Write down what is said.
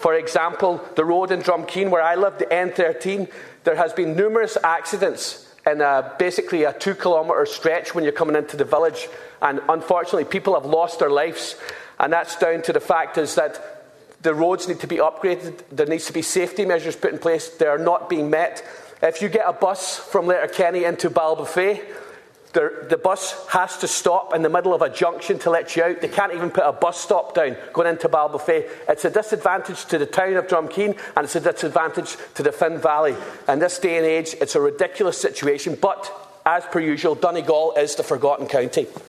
For example, the road in Drumkeen, where I live, the N13, there has been numerous accidents in basically a 2-kilometre stretch when you're coming into the village. And unfortunately, people have lost their lives. And that's down to the fact is that the roads need to be upgraded. There needs to be safety measures put in place. They are not being met. If you get a bus from Letterkenny into Ballybofey, the bus has to stop in the middle of a junction to let you out. They can't even put a bus stop down going into Ballybofey. It's a disadvantage to the town of Drumkeen, and it's a disadvantage to the Finn Valley. In this day and age, it's a ridiculous situation, but as per usual, Donegal is the forgotten county.